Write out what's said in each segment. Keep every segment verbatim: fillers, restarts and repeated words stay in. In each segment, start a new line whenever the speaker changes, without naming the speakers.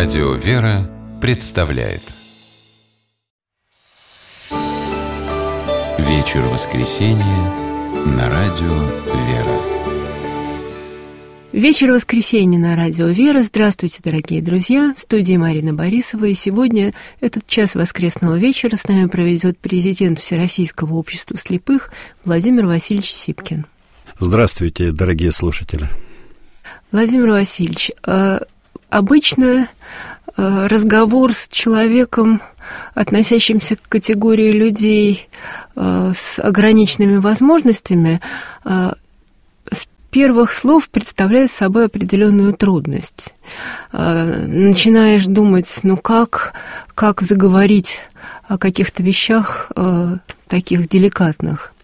Радио «Вера» представляет Вечер воскресенья на Радио «Вера».
Вечер воскресенья на Радио «Вера». Здравствуйте, дорогие друзья. В студии Марина Борисова. И сегодня этот час воскресного вечера с нами проведет президент Всероссийского общества слепых Владимир Васильевич Сипкин.
Здравствуйте, дорогие слушатели.
Владимир Васильевич, обычно разговор с человеком, относящимся к категории людей с ограниченными возможностями, с первых слов представляет собой определенную трудность. Начинаешь думать, ну как, как заговорить о каких-то вещах таких деликатных.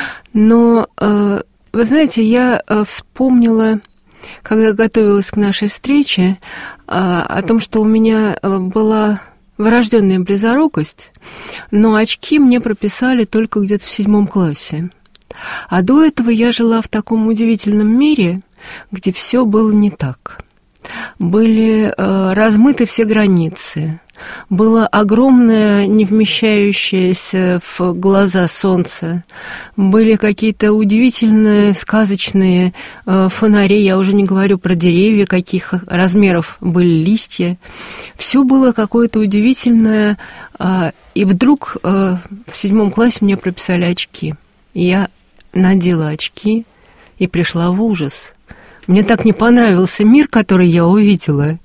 Но, вы знаете, я вспомнила, когда готовилась к нашей встрече, о том, что у меня была врожденная близорукость, но очки мне прописали только где-то в седьмом классе. А до этого я жила в таком удивительном мире, где все было не так. Были э, размыты все границы. Было огромное, не вмещающееся в глаза солнце. Были какие-то удивительные, сказочные э, фонари. Я уже не говорю про деревья, каких размеров были листья. Все было какое-то удивительное. Э, и вдруг э, в седьмом классе мне прописали очки. И я надела очки и пришла в ужас. Мне так не понравился мир, который я увидела.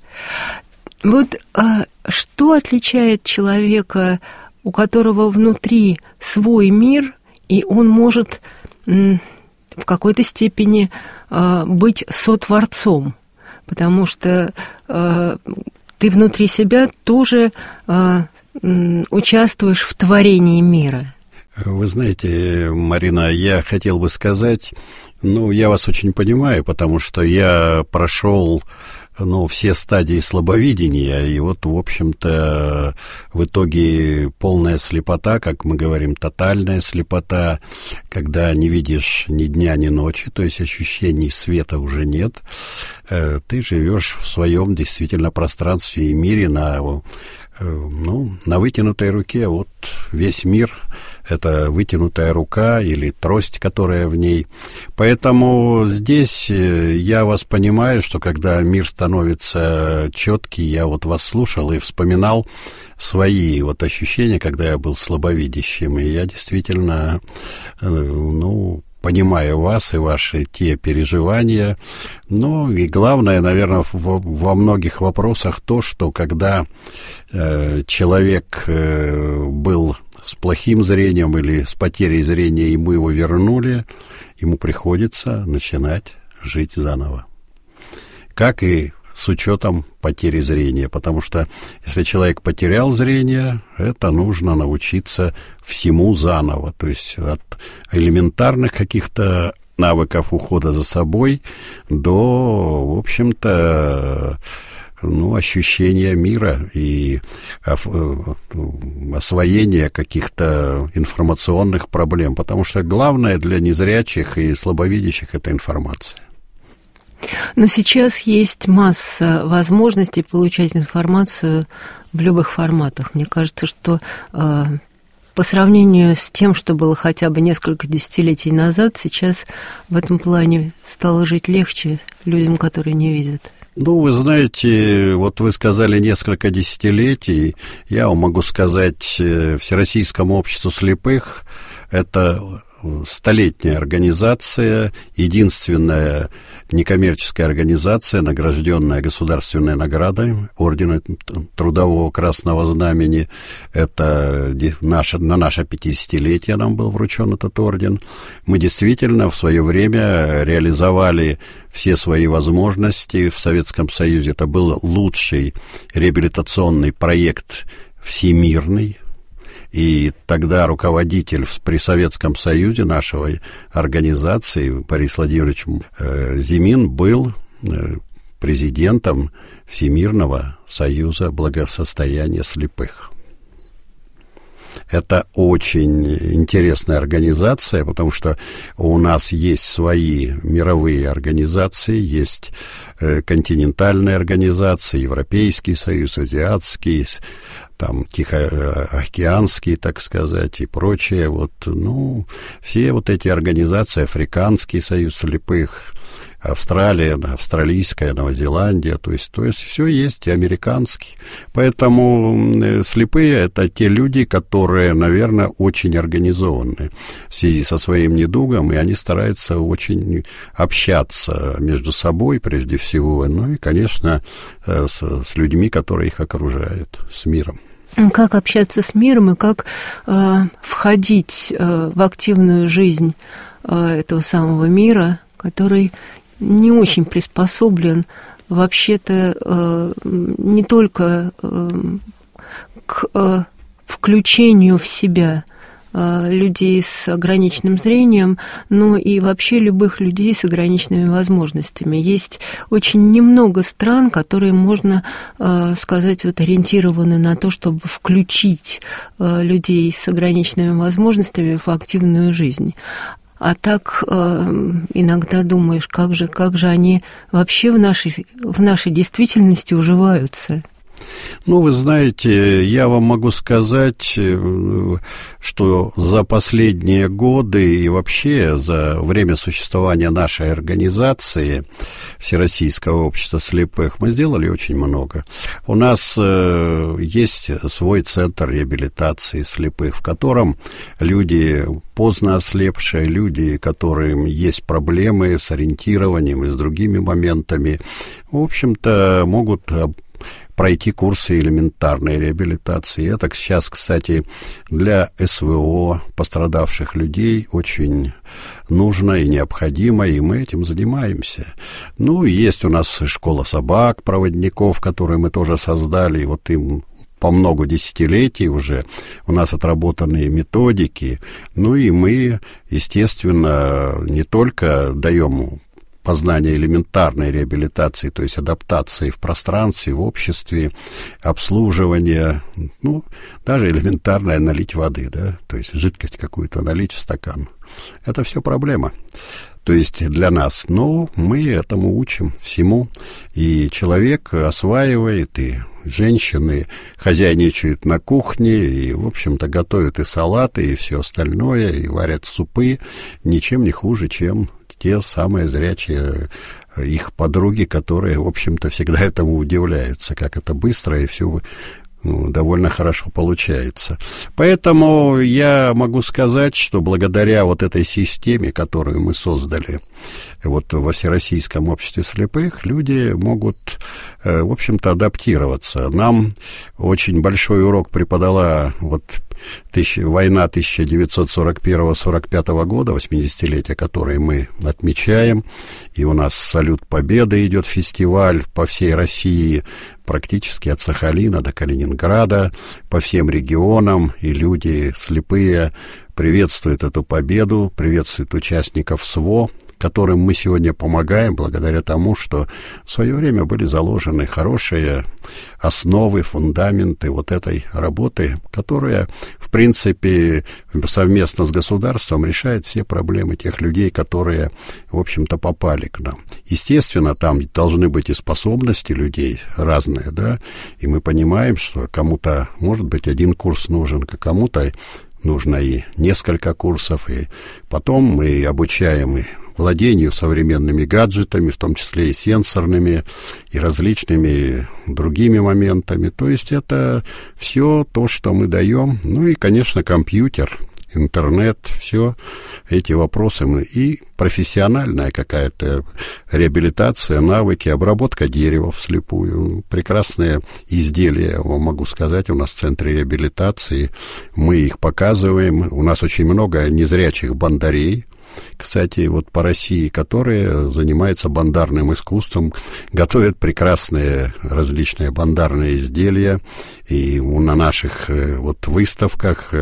Вот а, что отличает человека, у которого внутри свой мир, и он может м, в какой-то степени а, быть сотворцом, потому что а, ты внутри себя тоже а, м, участвуешь в творении мира.
Вы знаете, Марина, я хотел бы сказать, ну, я вас очень понимаю, потому что я прошел, ну, все стадии слабовидения, и вот, в общем-то, в итоге полная слепота, как мы говорим, тотальная слепота, когда не видишь ни дня, ни ночи, то есть ощущений света уже нет, ты живешь в своем действительно пространстве и мире на, ну, на вытянутой руке, вот весь мир — это вытянутая рука или трость, которая в ней. Поэтому здесь я вас понимаю, что когда мир становится четкий, я вот вас слушал и вспоминал свои вот ощущения, когда я был слабовидящим. И я действительно, ну, понимаю вас и ваши те переживания. Ну, и главное, наверное, во, во многих вопросах то, что когда э, человек э, был с плохим зрением или с потерей зрения, и мы его вернули, ему приходится начинать жить заново. Как и с учетом потери зрения, потому что если человек потерял зрение, это нужно научиться всему заново, то есть от элементарных каких-то навыков ухода за собой до, в общем-то, ну, ощущения мира и освоения каких-то информационных проблем, потому что главное для незрячих и слабовидящих — это информация.
Но сейчас есть масса возможностей получать информацию в любых форматах. Мне кажется, что э, по сравнению с тем, что было хотя бы несколько десятилетий назад, сейчас в этом плане стало жить легче людям, которые не видят.
Ну, вы знаете, вот вы сказали несколько десятилетий, я вам могу сказать, Всероссийскому обществу слепых — это столетняя организация, единственная некоммерческая организация, награжденная государственной наградой Ордена Трудового Красного Знамени. Это наше, на наше пятидесятилетие нам был вручен этот орден. Мы действительно в свое время реализовали все свои возможности в Советском Союзе. Это был лучший реабилитационный проект всемирный. И тогда руководитель при Советском Союзе нашего организации Борис Владимирович Зимин был президентом Всемирного союза благосостояния слепых. Это очень интересная организация, потому что у нас есть свои мировые организации, есть континентальные организации, Европейский союз, Азиатский, там, Тихоокеанский, так сказать, и прочее. Вот, ну, все вот эти организации, Африканский союз слепых, Австралия, австралийская, Новая Зеландия, то есть, то есть все есть, и американский. Поэтому слепые — это те люди, которые, наверное, очень организованы в связи со своим недугом, и они стараются очень общаться между собой, прежде всего, ну и, конечно, с, с людьми, которые их окружают, с миром.
Как общаться с миром и как э, входить э, в активную жизнь э, этого самого мира, который не очень приспособлен вообще-то э, не только э, к э, включению в себя э, людей с ограниченным зрением, но и вообще любых людей с ограниченными возможностями. Есть очень немного стран, которые, можно э, сказать, вот, ориентированы на то, чтобы включить э, людей с ограниченными возможностями в активную жизнь. А так э, иногда думаешь, как же, как же они вообще в нашей, в нашей действительности уживаются.
Ну, вы знаете, я вам могу сказать, что за последние годы и вообще за время существования нашей организации Всероссийского общества слепых мы сделали очень много. У нас есть свой центр реабилитации слепых, в котором люди поздно ослепшие, люди, которым есть проблемы с ориентированием и с другими моментами, в общем-то, могут пройти курсы элементарной реабилитации. Это сейчас, кстати, для СВО пострадавших людей очень нужно и необходимо, и мы этим занимаемся. Ну, есть у нас школа собак, проводников, которые мы тоже создали, и вот им по много десятилетий уже у нас отработанные методики. Ну, и мы, естественно, не только даем познание элементарной реабилитации, то есть адаптации в пространстве, в обществе, обслуживание, ну, даже элементарное налить воды, да, то есть жидкость какую-то налить в стакан. Это все проблема. То есть для нас, но мы этому учим всему, и человек осваивает, и женщины хозяйничают на кухне, и, в общем-то, готовят и салаты, и все остальное, и варят супы, ничем не хуже, чем те самые зрячие их подруги, которые, в общем-то, всегда этому удивляются, как это быстро и все ну, довольно хорошо получается. Поэтому я могу сказать, что благодаря вот этой системе, которую мы создали вот во Всероссийском обществе слепых, люди могут, в общем-то, адаптироваться. Нам очень большой урок преподала вот тысяч, война тысяча девятьсот сорок первого — сорок пятого года, восьмидесятилетие, которое мы отмечаем, и у нас «Салют Победы» идет фестиваль по всей России, практически от Сахалина до Калининграда, по всем регионам, и люди слепые приветствуют эту победу, приветствуют участников СВО, которым мы сегодня помогаем, благодаря тому, что в свое время были заложены хорошие основы, фундаменты вот этой работы, которая, в принципе, совместно с государством решает все проблемы тех людей, которые, в общем-то, попали к нам. Естественно, там должны быть и способности людей разные, да, и мы понимаем, что кому-то, может быть, один курс нужен, а кому-то нужно и несколько курсов, и потом мы обучаем и владению современными гаджетами, в том числе и сенсорными, и различными другими моментами. То есть это все то, что мы даем. Ну и, конечно, компьютер, интернет, все эти вопросы. Мы и профессиональная какая-то реабилитация, навыки, обработка дерева вслепую. Прекрасные изделия, я вам могу сказать, у нас в центре реабилитации. Мы их показываем. У нас очень много незрячих бандарей, кстати, вот по России, которые занимаются бандарным искусством, готовят прекрасные различные бандарные изделия, и на наших вот выставках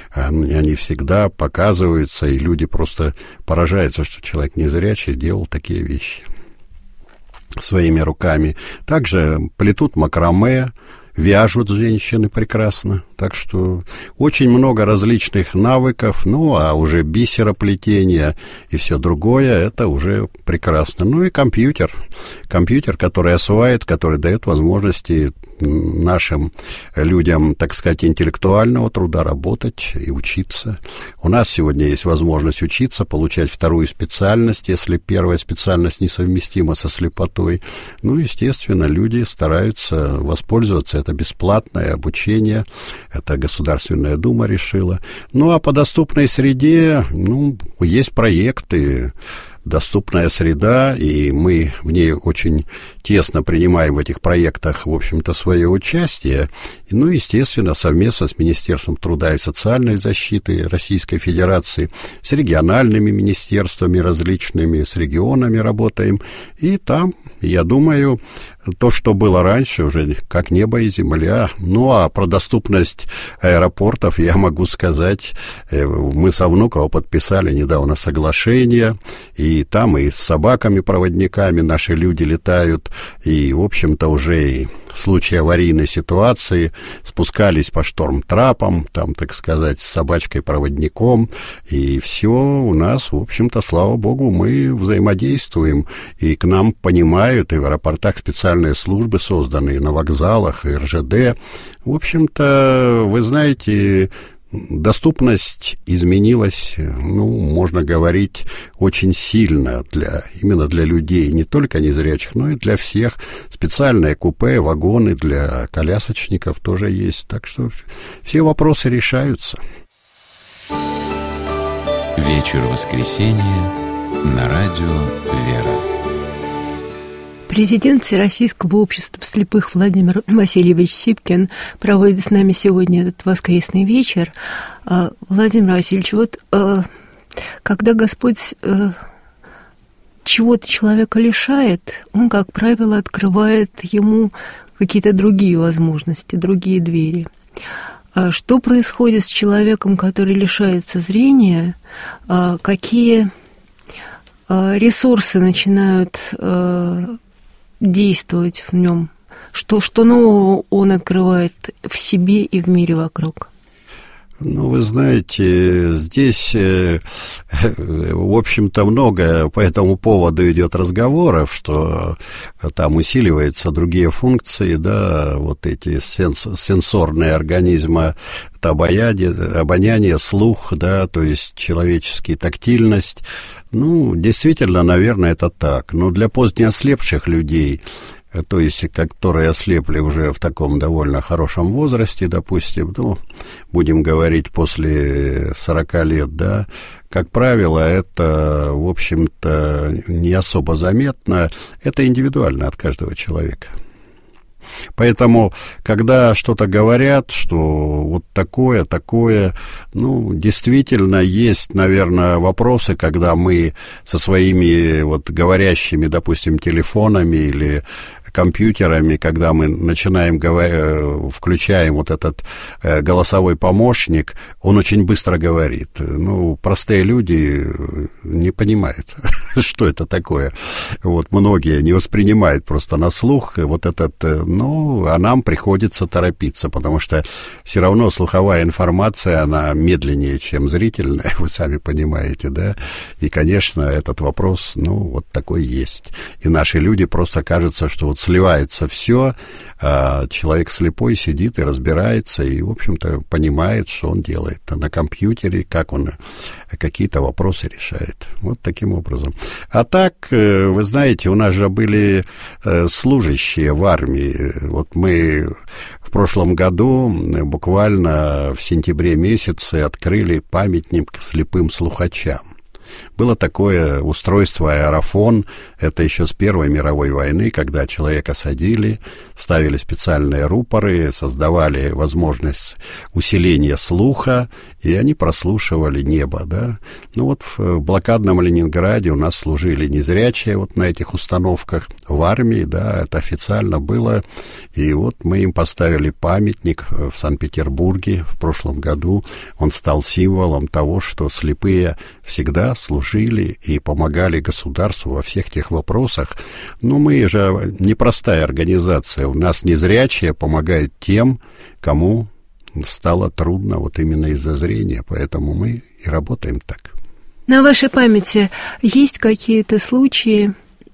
они всегда показываются, и люди просто поражаются, что человек незрячий делал такие вещи своими руками. Также плетут макраме, вяжут женщины прекрасно. Так что очень много различных навыков, ну, а уже бисероплетение и все другое, это уже прекрасно. Ну и компьютер. Компьютер, который осваивает, который дает возможности нашим людям, так сказать, интеллектуального труда работать и учиться. У нас сегодня есть возможность учиться, получать вторую специальность, если первая специальность несовместима со слепотой. Ну, естественно, люди стараются воспользоваться. Это бесплатное обучение, это Государственная Дума решила. Ну, а по доступной среде, ну, есть проекты, доступная среда, и мы в ней очень тесно принимаем в этих проектах, в общем-то, свое участие. Ну, естественно, совместно с Министерством труда и социальной защиты Российской Федерации, с региональными министерствами различными, с регионами работаем. И там, я думаю, то, что было раньше, уже как небо и земля. Ну, а про доступность аэропортов я могу сказать, мы со Внуково подписали недавно соглашение, и там и с собаками-проводниками наши люди летают, и, в общем-то, уже и в случае аварийной ситуации спускались по шторм-трапам, там, так сказать, с собачкой-проводником, и все у нас, в общем-то, слава богу, мы взаимодействуем, и к нам понимают, и в аэропортах специальные службы созданы, и на вокзалах, и эр жэ дэ. В общем-то, вы знаете, доступность изменилась, ну, можно говорить, очень сильно для, именно для людей, не только незрячих, но и для всех. Специальные купе, вагоны для колясочников тоже есть. Так что все вопросы решаются.
Вечер воскресенья на радио «Вера».
Президент Всероссийского общества слепых Владимир Васильевич Сипкин проводит с нами сегодня этот воскресный вечер. Владимир Васильевич, вот когда Господь чего-то человека лишает, Он, как правило, открывает ему какие-то другие возможности, другие двери. Что происходит с человеком, который лишается зрения? Какие ресурсы начинают действовать в нем? Что, что нового он открывает в себе и в мире вокруг?
Ну, вы знаете, здесь, в общем-то, много по этому поводу идет разговоров, что там усиливаются другие функции, да, вот эти сенс, сенсорные организма, это обоняние, обоняние, слух, да, то есть человеческая тактильность. Ну, действительно, наверное, это так. Но для позднеослепших людей, то есть, которые ослепли уже в таком довольно хорошем возрасте, допустим, ну, будем говорить, после сорока лет, да, как правило, это, в общем-то, не особо заметно, это индивидуально от каждого человека. Поэтому, когда что-то говорят, что вот такое, такое, ну, действительно, есть, наверное, вопросы, когда мы со своими вот говорящими, допустим, телефонами или компьютерами, когда мы начинаем говорить, включаем вот этот э, голосовой помощник, он очень быстро говорит. Ну, простые люди не понимают, что это такое. Вот многие не воспринимают просто на слух вот этот, ну, а нам приходится торопиться, потому что все равно слуховая информация, она медленнее, чем зрительная, вы сами понимаете, да, и, конечно, этот вопрос, ну, вот такой есть. И наши люди просто кажется, что вот сливается все, а человек слепой сидит и разбирается, и, в общем-то, понимает, что он делает на компьютере, как он какие-то вопросы решает. Вот таким образом. А так, вы знаете, у нас же были служащие в армии. Вот мы в прошлом году, буквально в сентябре месяце, открыли памятник слепым слухачам. Было такое устройство аэрофон, это еще с Первой мировой войны, когда человека садили, ставили специальные рупоры, создавали возможность усиления слуха, и они прослушивали небо, да. Ну вот в блокадном Ленинграде у нас служили незрячие вот на этих установках в армии, да, это официально было, и вот мы им поставили памятник в Санкт-Петербурге в прошлом году, он стал символом того, что слепые всегда служили и помогали государству во всех тех вопросах. Но мы же непростая организация. У нас незрячие помогают тем, кому стало трудно вот именно из-за зрения. Поэтому мы и работаем так.
На вашей памяти есть какие-то случаи,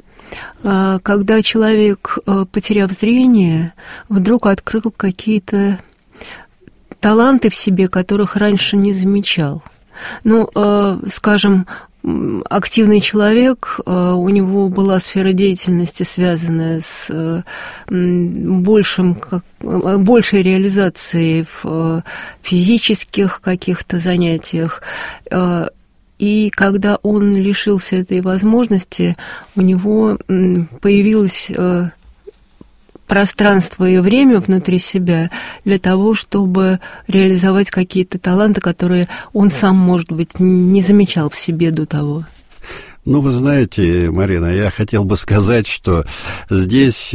когда человек, потеряв зрение, вдруг открыл какие-то таланты в себе, которых раньше не замечал? Ну, скажем, активный человек, у него была сфера деятельности, связанная с большим, большей реализацией в физических каких-то занятиях. И когда он лишился этой возможности, у него появилось пространство и время внутри себя для того, чтобы реализовать какие-то таланты, которые он сам, может быть, не замечал в себе до того.
Ну, вы знаете, Марина, я хотел бы сказать, что здесь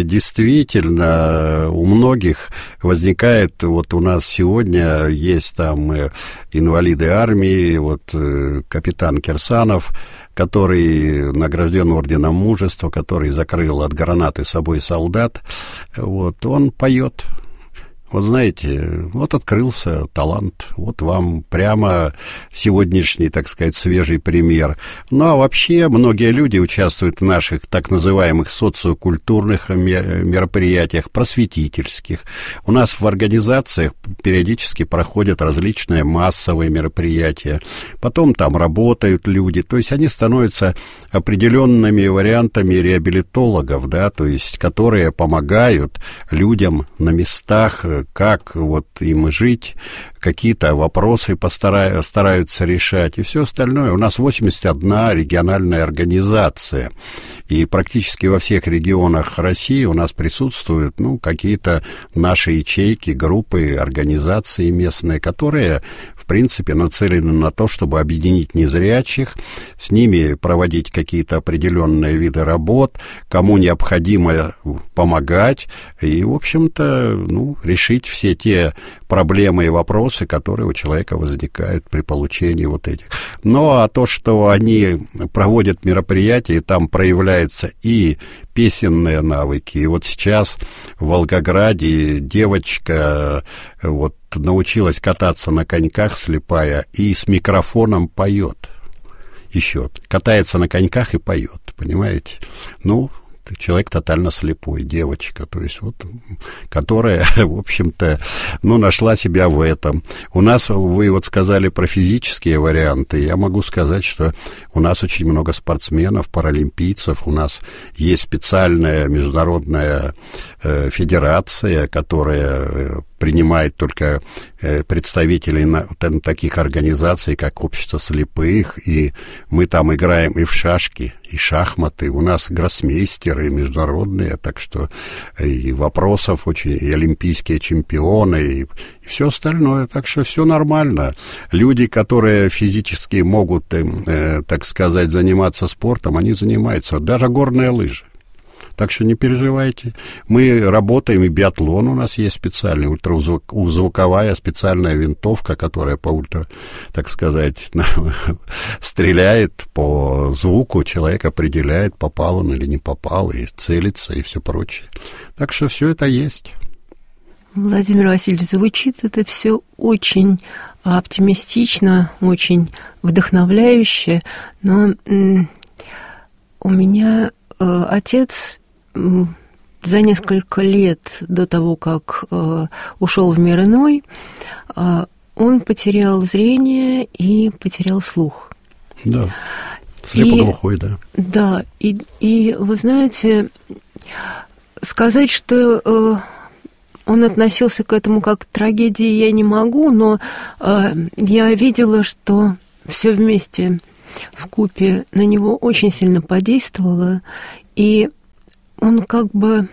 действительно у многих возникает, вот у нас сегодня есть там инвалиды армии, вот капитан Кирсанов, который награжден орденом мужества, который закрыл от гранаты собой солдат, вот, он поет. Вот знаете, вот открылся талант, вот вам прямо сегодняшний, так сказать, свежий пример. Ну, а вообще многие люди участвуют в наших так называемых социокультурных мероприятиях, просветительских. У нас в организациях периодически проходят различные массовые мероприятия. Потом там работают люди, то есть они становятся определенными вариантами реабилитологов, да, то есть которые помогают людям на местах, как вот им жить, какие-то вопросы постараются, стараются решать и все остальное. У нас восемьдесят одна региональная организация, и практически во всех регионах России у нас присутствуют, ну, какие-то наши ячейки, группы, организации местные, которые, в принципе, нацелены на то, чтобы объединить незрячих, с ними проводить какие-то определенные виды работ, кому необходимо помогать и, в общем-то, ну, решить все те проблемы и вопросы, которые у человека возникают при получении вот этих. Ну, а то, что они проводят мероприятия, и там проявляются и песенные навыки, и вот сейчас в Волгограде девочка вот научилась кататься на коньках слепая и с микрофоном поет. Еще катается на коньках и поет, понимаете? Ну, человек тотально слепой, девочка, то есть вот, которая, в общем-то, ну, нашла себя в этом. У нас, вы вот сказали про физические варианты, я могу сказать, что у нас очень много спортсменов, паралимпийцев, у нас есть специальная международная э, федерация, которая принимает только представителей на, на таких организаций, как Общество слепых, и мы там играем и в шашки, и шахматы, у нас гроссмейстеры международные, так что и вопросов очень, и олимпийские чемпионы, и, и все остальное, так что все нормально. Люди, которые физически могут, э, так сказать, заниматься спортом, они занимаются, даже горные лыжи. Так что не переживайте. Мы работаем, и биатлон у нас есть специальный, ультразвуковая специальная винтовка, которая по ультра, так сказать, стреляет по звуку, человек определяет, попал он или не попал, и целится, и все прочее. Так что все это есть.
Владимир Васильевич, звучит это все очень оптимистично, очень вдохновляюще, но м- у меня э, отец за несколько лет до того, как э, ушел в мир иной, э, он потерял зрение и потерял слух.
Да, слепоглухой, да. Да,
и, и вы знаете, сказать, что э, он относился к этому как к трагедии, я не могу, но э, я видела, что все вместе вкупе на него очень сильно подействовало, и он как бы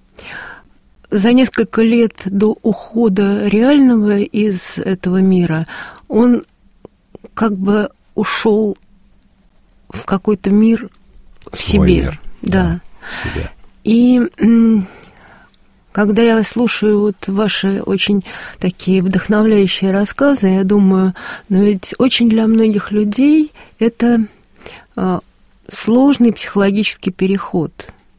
за несколько лет до ухода реального из этого мира, он как бы ушел в какой-то мир в
Свой
себе.
Мир.
Да.
Да, в себе.
И Когда я слушаю вот ваши очень такие вдохновляющие рассказы, я думаю, но ведь очень для многих людей это э, сложный психологический переход.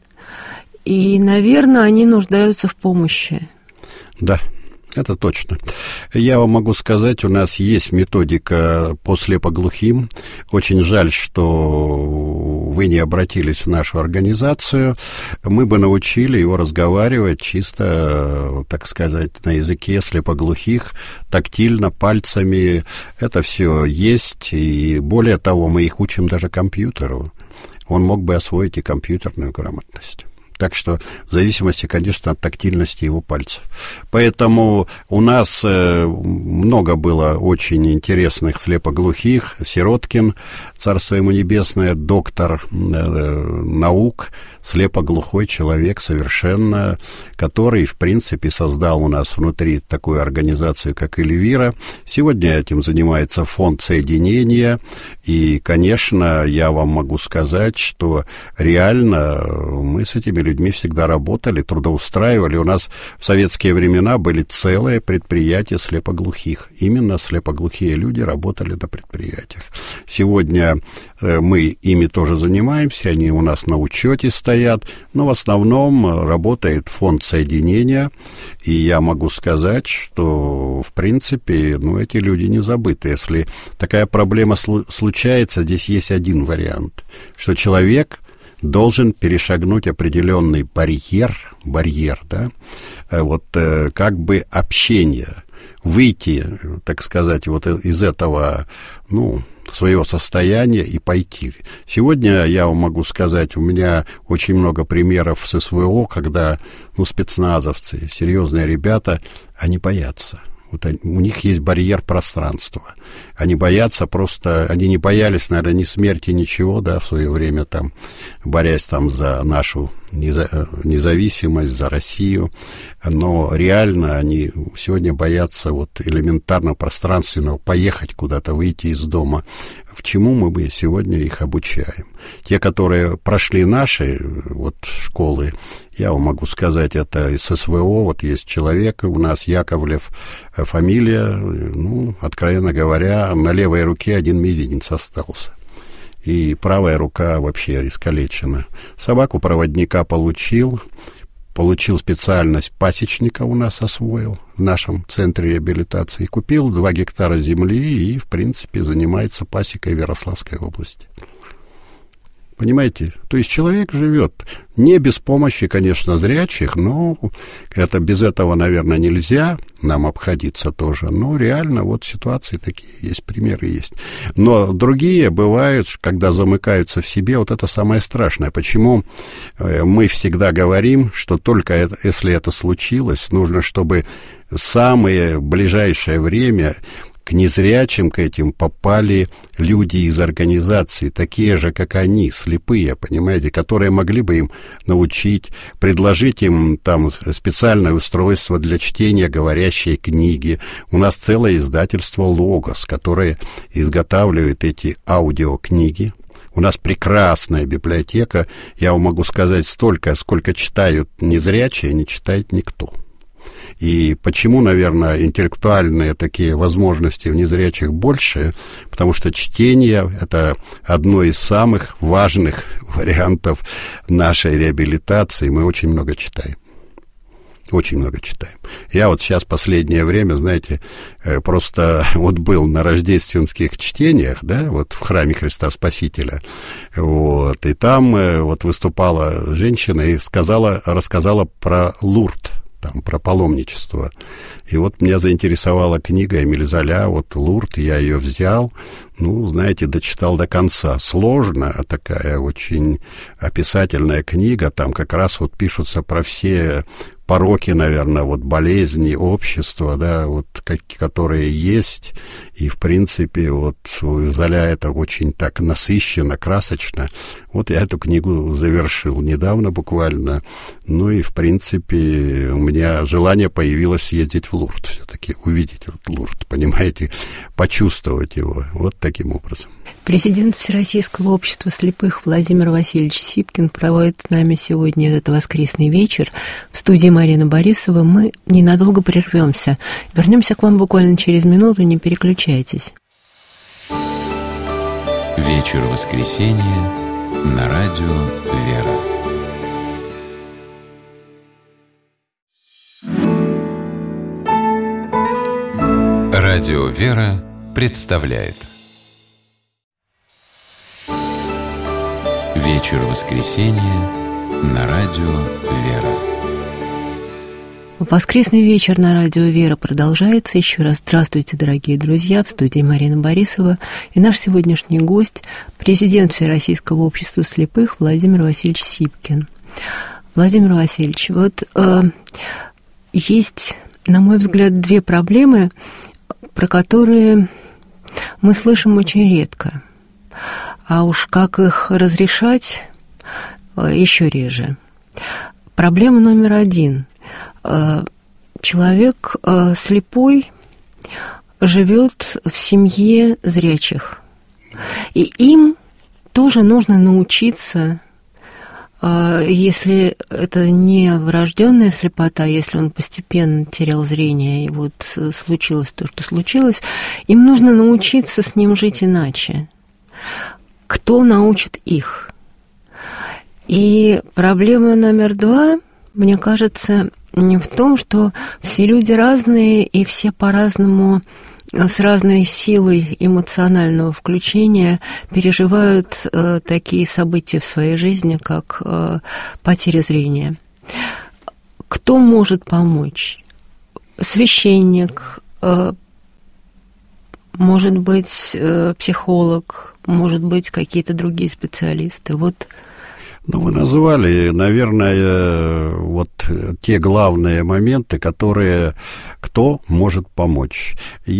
И, наверное, они нуждаются в помощи.
Да. Это точно. Я вам могу сказать, у нас есть методика по слепоглухим. Очень жаль, что вы не обратились в нашу организацию. Мы бы научили его разговаривать чисто, так сказать, на языке слепоглухих, тактильно, пальцами. Это все есть. И более того, мы их учим даже компьютеру. Он мог бы освоить и компьютерную грамотность. Так что в зависимости, конечно, от тактильности его пальцев. Поэтому у нас много было очень интересных слепоглухих. Сироткин, царство ему небесное, доктор наук, слепоглухой человек совершенно, который, в принципе, создал у нас внутри такую организацию, как Эльвира. Сегодня этим занимается фонд соединения. И, конечно, я вам могу сказать, что реально мы с этими людьми всегда работали, трудоустраивали. У нас в советские времена были целые предприятия слепоглухих. Именно слепоглухие люди работали на предприятиях. Сегодня мы ими тоже занимаемся, они у нас на учете стоят, но в основном работает фонд соединения, и я могу сказать, что, в принципе, ну, эти люди не забыты. Если такая проблема случается, здесь есть один вариант, что человек должен перешагнуть определенный барьер, барьер, да, вот как бы общение, выйти, так сказать, вот из этого, ну, своего состояния и пойти. Сегодня я вам могу сказать, у меня очень много примеров с СВО, когда, ну, спецназовцы, серьезные ребята, они боятся. Вот они, у них есть барьер пространства. Они боятся просто, они не боялись, наверное, ни смерти, ничего, да, в свое время там, борясь там за нашу независимость, за Россию. Но реально они сегодня боятся вот элементарно пространственного поехать куда-то, выйти из дома. К чему мы бы сегодня их обучаем? Те, которые прошли наши вот школы, я вам могу сказать, это из СВО, вот есть человек у нас, Яковлев, фамилия, ну, откровенно говоря, на левой руке один мизинец остался. И правая рука вообще искалечена. Собаку-проводника получил, получил специальность пасечника у нас, освоил в нашем центре реабилитации, купил два гектара земли и, в принципе, занимается пасекой в Ярославской области. Понимаете? То есть человек живет не без помощи, конечно, зрячих, но это без этого, наверное, нельзя нам обходиться тоже. Но реально вот ситуации такие есть, примеры есть. Но другие бывают, когда замыкаются в себе, вот это самое страшное. Почему мы всегда говорим, что только это, если это случилось, нужно, чтобы в самое ближайшее время к незрячим, к этим попали люди из организации, такие же, как они, слепые, понимаете, которые могли бы им научить, предложить им там специальное устройство для чтения говорящей книги. У нас целое издательство «Логос», которое изготавливает эти аудиокниги. У нас прекрасная библиотека. Я вам могу сказать, столько, сколько читают незрячие, не читает никто. И почему, наверное, интеллектуальные такие возможности у незрячих больше? Потому что чтение – это одно из самых важных вариантов нашей реабилитации. Мы очень много читаем. Очень много читаем. Я вот сейчас последнее время, знаете, просто вот был на рождественских чтениях, да, вот в храме Христа Спасителя, вот, и там вот выступала женщина и сказала, рассказала про Лурд, там, про паломничество. И вот меня заинтересовала книга Эмиль Золя, вот Лурд, я ее взял, ну, знаете, дочитал до конца. Сложно, а такая очень описательная книга, там как раз вот пишутся про все пороки, наверное, вот болезни общества, да, вот как, которые есть, и, в принципе, вот у Золя это очень так насыщенно, красочно. Вот я эту книгу завершил недавно буквально, ну и, в принципе, у меня желание появилось съездить в Лурд, все-таки увидеть этот Лурд, понимаете, почувствовать его, вот таким образом.
Президент Всероссийского общества слепых Владимир Васильевич Сипкин проводит с нами сегодня этот воскресный вечер. В студии Марина Борисова. Мы ненадолго прервемся. Вернемся к вам буквально через минуту, не переключайтесь.
Вечер воскресенья на радио «Вера». Радио «Вера» представляет Вечер воскресенья на радио «Вера».
Воскресный вечер на радио «Вера» продолжается. Еще раз здравствуйте, дорогие друзья. В студии Марина Борисова. И наш сегодняшний гость – президент Всероссийского общества слепых Владимир Васильевич Сипкин. Владимир Васильевич, вот э, есть, на мой взгляд, две проблемы, про которые мы слышим очень редко. А уж как их разрешать, еще реже. Проблема номер один. Человек слепой живет в семье зрячих. И им тоже нужно научиться, если это не врожденная слепота, если он постепенно терял зрение, и вот случилось то, что случилось, им нужно научиться с ним жить иначе. Кто научит их? И проблема номер два, мне кажется, в том, что все люди разные, и все по-разному, с разной силой эмоционального включения переживают э, такие события в своей жизни, как э, потеря зрения. Кто может помочь? Священник, э, может быть, э, психолог, может быть, какие-то другие специалисты. Вот.
Ну, вы назвали, наверное, вот те главные моменты, которые кто может помочь.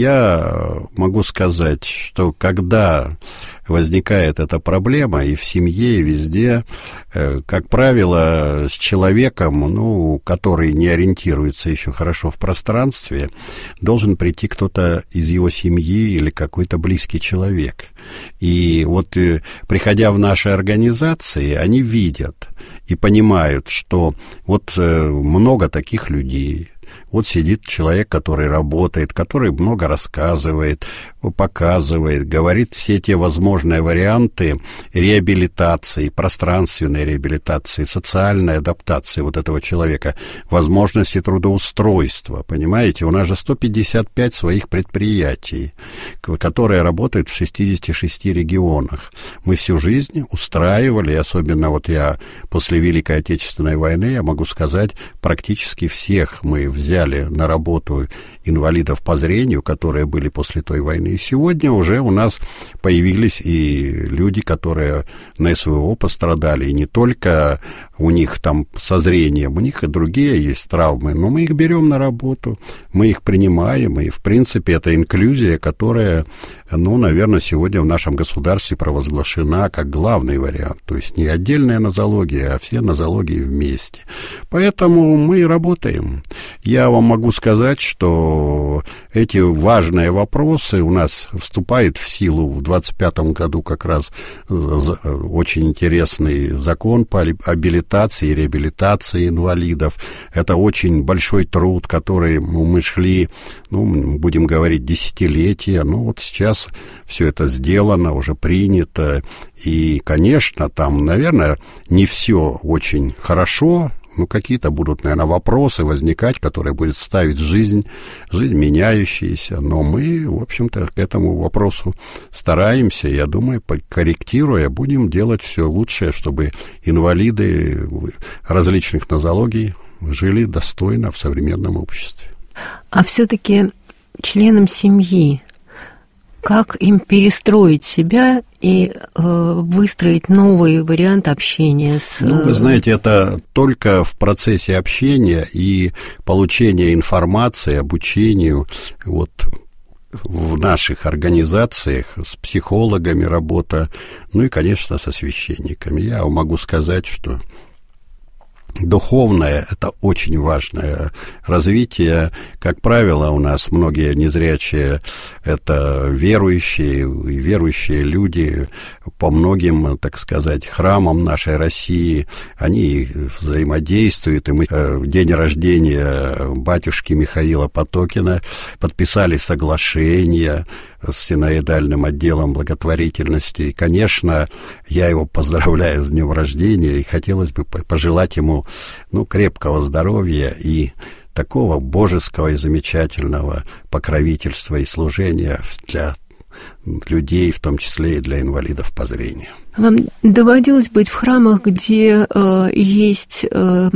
Я могу сказать, что когда возникает эта проблема и в семье, и везде, как правило, с человеком, ну, который не ориентируется еще хорошо в пространстве, должен прийти кто-то из его семьи или какой-то близкий человек. И вот, приходя в наши организации, они видят и понимают, что вот много таких людей. Вот сидит человек, который работает, который много рассказывает, показывает, говорит все те возможные варианты реабилитации, пространственной реабилитации, социальной адаптации вот этого человека, возможности трудоустройства, понимаете? У нас же сто пятьдесят пять своих предприятий, которые работают в шестидесяти шести регионах. Мы всю жизнь устраивали, особенно вот я после Великой Отечественной войны, я могу сказать, практически всех мы взяли на работу инвалидов по зрению, которые были после той войны. И сегодня уже у нас появились и люди, которые на СВО пострадали, и не только у них там со зрением, у них и другие есть травмы, но мы их берем на работу, мы их принимаем, и, в принципе, это инклюзия, которая, ну, наверное, сегодня в нашем государстве провозглашена как главный вариант, то есть не отдельная нозология, а все нозологии вместе. Поэтому мы работаем. Я вам могу сказать, что эти важные вопросы у нас вступают в силу в двадцать пятом году как раз очень интересный закон по абилитации и реабилитации инвалидов. Это очень большой труд, который ну, мы шли, ну, будем говорить, десятилетия. Ну, вот сейчас все это сделано, уже принято. И, конечно, там, наверное, не все очень хорошо. Ну, какие-то будут, наверное, вопросы возникать, которые будут ставить жизнь, жизнь меняющаяся. Но мы, в общем-то, к этому вопросу стараемся. Я думаю, корректируя, будем делать все лучшее, чтобы инвалиды различных нозологий жили достойно в современном обществе.
А все-таки членам семьи, как им перестроить себя и э, выстроить новый вариант общения с...
Ну, вы знаете, это только в процессе общения и получения информации, обучению, вот в наших организациях с психологами работа, ну и, конечно, со священниками. Я могу сказать, что духовное – это очень важное развитие. Как правило, у нас многие незрячие – это верующие, и верующие люди по многим, так сказать, храмам нашей России. Они взаимодействуют, и мы в день рождения батюшки Михаила Потокина подписали соглашение с синоидальным отделом благотворительности. И, конечно, я его поздравляю с днем рождения, и хотелось бы пожелать ему ну, крепкого здоровья и такого божеского и замечательного покровительства и служения для людей, в том числе и для инвалидов по зрению.
Вам доводилось быть в храмах, где э, есть э,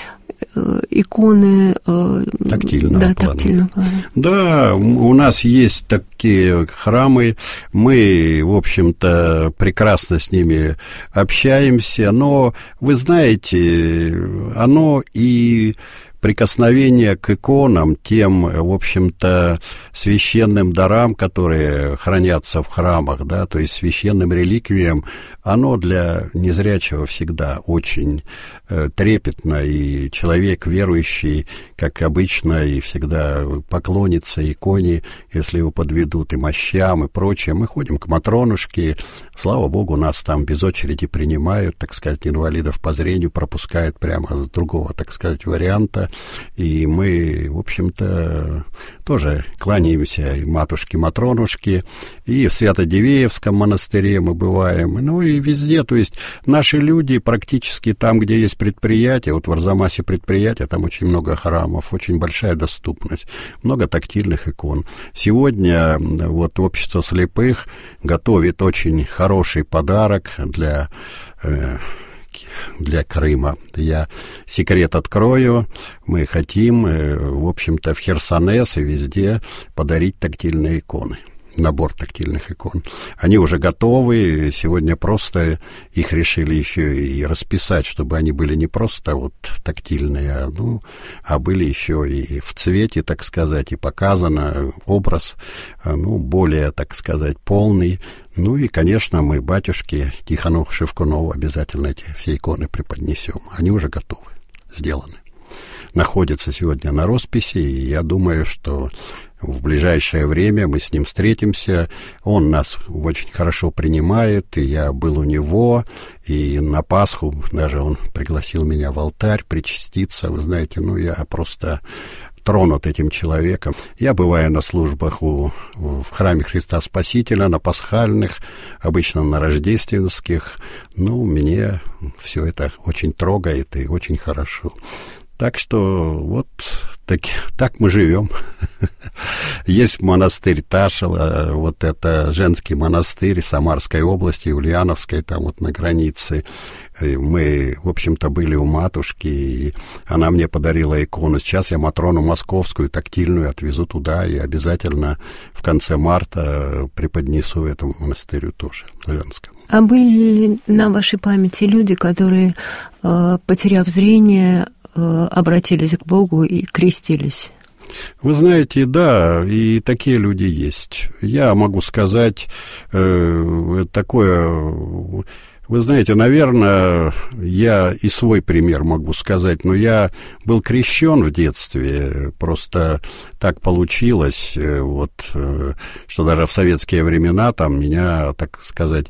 иконы э,
тактильного,
да,
плана.
тактильного плана?
Да, у нас есть такие храмы, мы, в общем-то, прекрасно с ними общаемся, но, вы знаете, оно и прикосновение к иконам, тем, в общем-то, священным дарам, которые хранятся в храмах, да, то есть священным реликвиям, оно для незрячего всегда очень э, трепетно, и человек верующий, как обычно, и всегда поклонится иконе, если его подведут, и мощам, и прочее. Мы ходим к Матронушке, слава Богу, нас там без очереди принимают, так сказать, инвалидов по зрению пропускают прямо с другого, так сказать, варианта, и мы, в общем-то, тоже кланяемся и матушке Матронушке, и в Свято-Дивеевском монастыре мы бываем, ну и везде, то есть наши люди практически там, где есть предприятия, вот в Арзамасе предприятия, там очень много храмов, очень большая доступность, много тактильных икон. Сегодня вот общество слепых готовит очень хороший подарок для э, для Крыма. Я секрет открою. Мы хотим, в общем-то, в Херсонес и везде подарить тактильные иконы. Набор тактильных икон. Они уже готовы, сегодня просто их решили еще и расписать, чтобы они были не просто вот тактильные, а, ну, а были еще и в цвете, так сказать, и показано образ, ну, более, так сказать, полный. Ну и, конечно, мы батюшке Тихону Шевкунову обязательно эти все иконы преподнесем. Они уже готовы, сделаны. Находятся сегодня на росписи, и я думаю, что в ближайшее время мы с ним встретимся. Он нас очень хорошо принимает, и я был у него, и на Пасху даже он пригласил меня в алтарь причаститься. Вы знаете, ну я просто тронут этим человеком. Я бываю на службах у, в храме Христа Спасителя, на пасхальных, обычно на рождественских. Ну, мне все это очень трогает и очень хорошо. Так что вот так, так мы живем. Есть монастырь Ташила, вот это женский монастырь Самарской области, Ульяновской, там вот на границе. Мы, в общем-то, были у матушки, и она мне подарила икону. Сейчас я Матрону Московскую тактильную отвезу туда, и обязательно в конце марта преподнесу этому монастырю тоже, женскому.
А были ли на вашей памяти люди, которые, потеряв зрение, обратились к Богу и крестились?
Вы знаете, да, и такие люди есть. Я могу сказать э, такое... Вы знаете, наверное, я и свой пример могу сказать, но я был крещен в детстве, просто так получилось, вот, что даже в советские времена там меня, так сказать,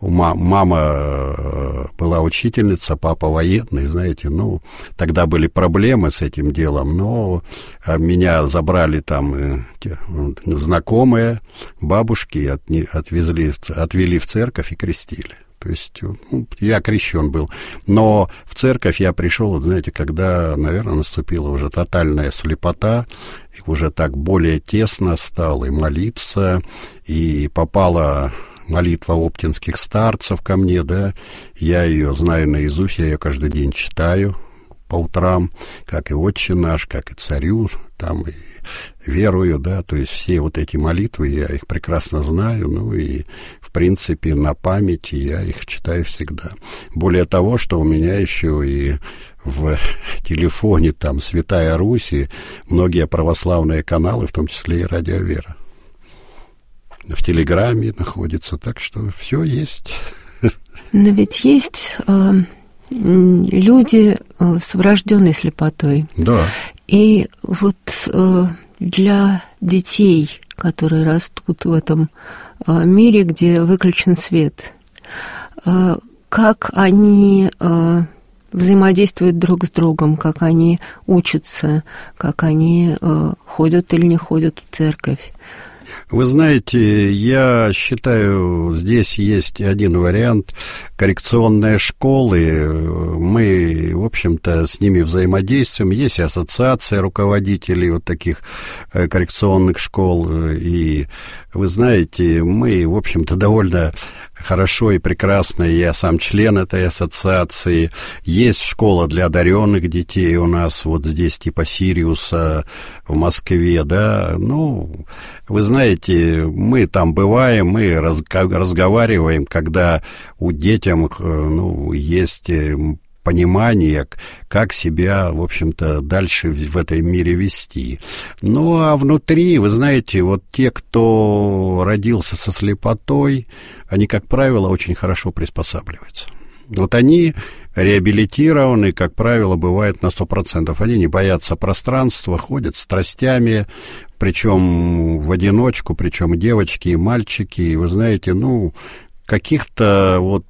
мама была учительница, папа военный, знаете, ну, тогда были проблемы с этим делом, но меня забрали там знакомые, бабушки, отвезли, отвели в церковь и крестили. То есть, ну, я крещен был. Но в церковь я пришел, вот, знаете, когда, наверное, наступила уже тотальная слепота, и уже так более тесно стал и молиться, и попала молитва оптинских старцев ко мне, да, я ее знаю наизусть, я ее каждый день читаю по утрам, как и «Отче наш», как и «Царю», там, и верую, да, то есть все вот эти молитвы, я их прекрасно знаю, ну, и, в принципе, на памяти я их читаю всегда. Более того, что у меня еще и в телефоне там «Святая Русь» и многие православные каналы, в том числе и «Радио Вера». В Телеграме находится, так что все есть.
Но ведь есть э, люди с врожденной слепотой.
Да.
И вот для детей, которые растут в этом мире, где выключен свет, как они взаимодействуют друг с другом, как они учатся, как они ходят или не ходят в церковь?
Вы знаете, я считаю, здесь есть один вариант – коррекционные школы. Мы, в общем-то, с ними взаимодействуем. Есть ассоциация руководителей вот таких коррекционных школ. И, вы знаете, мы, в общем-то, довольно хорошо и прекрасно. Я сам член этой ассоциации. Есть школа для одаренных детей у нас вот здесь, типа Сириуса в Москве, да. Ну, вы знаете, мы там бываем, мы разговариваем, когда у детям, ну, есть понимание, как себя, в общем-то, дальше в этом мире вести. Ну, а внутри, вы знаете, вот те, кто родился со слепотой, они, как правило, очень хорошо приспосабливаются. Вот они реабилитированы, как правило, бывает на сто процентов. Они не боятся пространства, ходят с тростями, причем в одиночку, причем и девочки, и мальчики. И вы знаете, ну, каких-то вот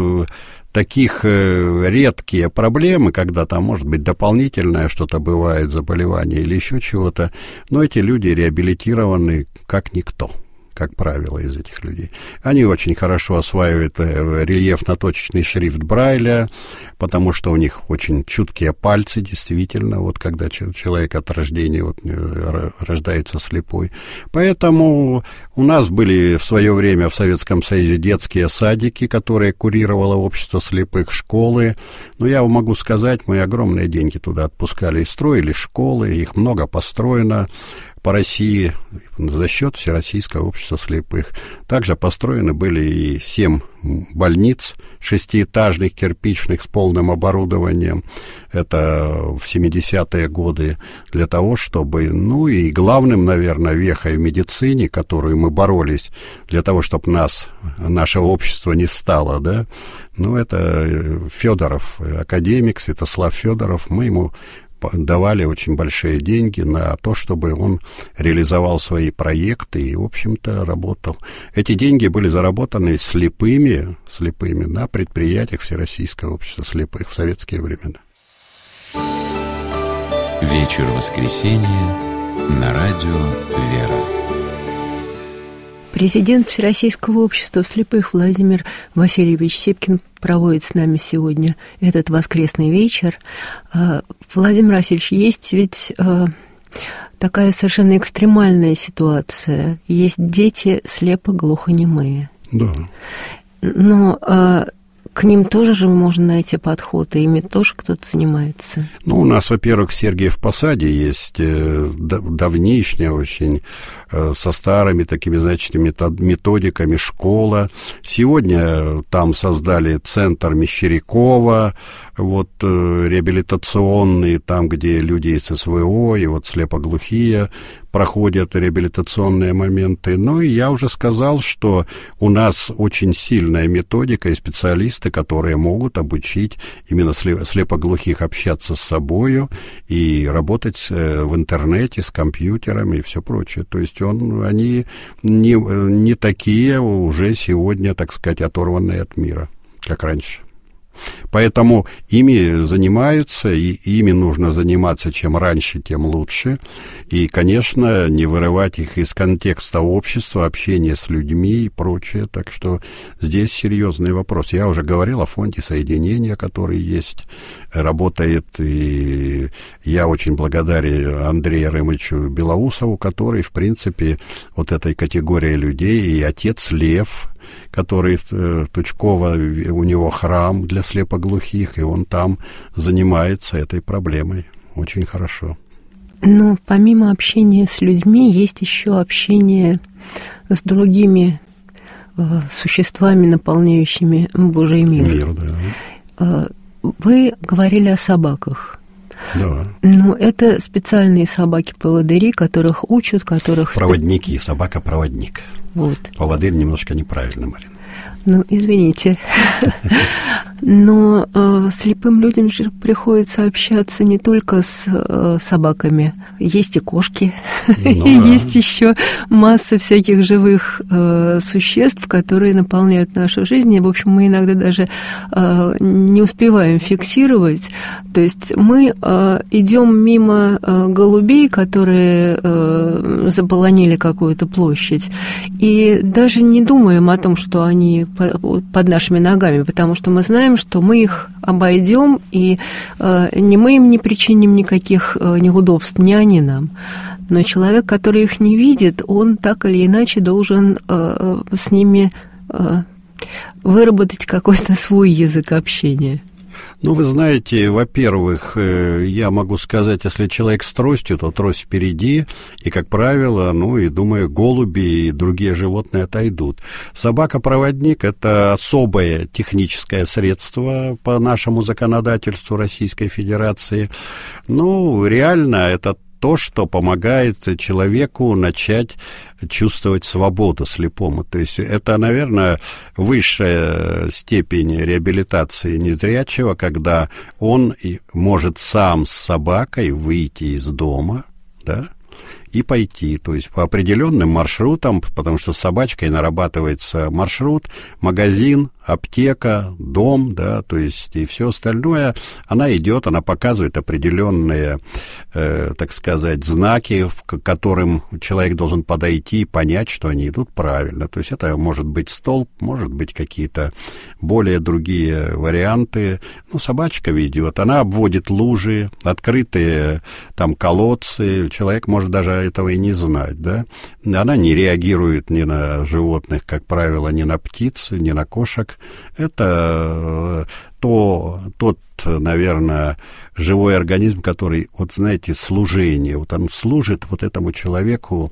таких редкие проблемы, когда там, может быть, дополнительное что-то бывает, заболевание или еще чего-то, но эти люди реабилитированы как никто, как правило, из этих людей. Они очень хорошо осваивают рельефно-точечный шрифт Брайля, потому что у них очень чуткие пальцы, действительно, вот когда человек от рождения вот, рождается слепой. Поэтому у нас были в свое время в Советском Союзе детские садики, которые курировало общество слепых, школы. Но я вам могу сказать, мы огромные деньги туда отпускали и строили школы, их много построено по России за счет Всероссийского общества слепых. Также построены были и семь больниц шестиэтажных, кирпичных, с полным оборудованием. Это в семидесятые годы для того, чтобы, ну и главным, наверное, вехой в медицине, которую мы боролись, для того, чтобы нас, наше общество не стало, да, ну это Федоров, академик Святослав Федоров, мы ему давали очень большие деньги на то, чтобы он реализовал свои проекты и, в общем-то, работал. Эти деньги были заработаны слепыми, слепыми на предприятиях Всероссийского общества слепых в советские времена.
Вечер воскресенья на радио «Вера».
Президент Всероссийского общества слепых Владимир Васильевич Сипкин проводит с нами сегодня этот воскресный вечер. Владимир Васильевич, есть ведь такая совершенно экстремальная ситуация. Есть дети слепо-глухонемые.
Да.
Но к ним тоже же можно найти подход, и ими тоже кто-то занимается.
Ну, у нас, во-первых, в Сергиев Посаде есть давнишняя очень, со старыми такими, значит, методиками школа. Сегодня там создали центр Мещерякова, вот, реабилитационный, там, где люди из СВО и вот слепоглухие проходят реабилитационные моменты. Ну, и я уже сказал, что у нас очень сильная методика и специалисты, которые могут обучить именно слепоглухих общаться с собою и работать в интернете, с компьютерами и все прочее. То есть он, они не, не такие уже сегодня, так сказать, оторванные от мира, как раньше. Поэтому ими занимаются, и ими нужно заниматься чем раньше, тем лучше. И, конечно, не вырывать их из контекста общества, общения с людьми и прочее. Так что здесь серьезный вопрос. Я уже говорил о фонде соединения, который есть, работает. И я очень благодарен Андрею Ремовичу Белоусову, который, в принципе, вот этой категории людей, и отец Лев, который Тучкова, у него храм для слепоглухих, и он там занимается этой проблемой очень хорошо.
Но помимо общения с людьми есть еще общение с другими э, существами, наполняющими Божий мир.
Мир, да.
Э, вы говорили о собаках.
Да.
Но это специальные собаки-поводыри, которых учат, которых...
Проводники, собака-проводник.
Вот.
Поводырь немножко неправильно, Марина.
Ну, извините. Но э, слепым людям же приходится общаться не только с э, собаками. Есть и кошки, ну, и да. Есть еще масса всяких живых э, существ, которые наполняют нашу жизнь. И, в общем, мы иногда даже э, не успеваем фиксировать. То есть мы э, идем мимо э, голубей, которые э, заполонили какую-то площадь, и даже не думаем о том, что они под нашими ногами, потому что мы знаем, что мы их обойдем, и э, не мы им не причиним никаких э, неудобств, не они нам. Но человек, который их не видит, он так или иначе должен э, с ними э, выработать какой-то свой язык общения.
Ну, вы знаете, во-первых, я могу сказать, если человек с тростью, то трость впереди, и, как правило, ну, и, думаю, голуби и другие животные отойдут. Собака-проводник – это особое техническое средство по нашему законодательству Российской Федерации. Ну, реально, это то, что помогает человеку начать чувствовать свободу слепому. То есть это, наверное, высшая степень реабилитации незрячего, когда он может сам с собакой выйти из дома, да, и пойти, то есть по определенным маршрутам, потому что с собачкой нарабатывается маршрут, магазин, аптека, дом, да, то есть и все остальное, она идет, она показывает определенные, э, так сказать, знаки, к которым человек должен подойти и понять, что они идут правильно. То есть это может быть столб, может быть какие-то более другие варианты. Ну, собачка ведет, она обводит лужи, открытые там колодцы, человек может даже этого и не знать, да. Она не реагирует ни на животных, как правило, ни на птиц, ни на кошек. Это то, тот, наверное, живой организм, который, вот знаете, служение, вот он служит вот этому человеку,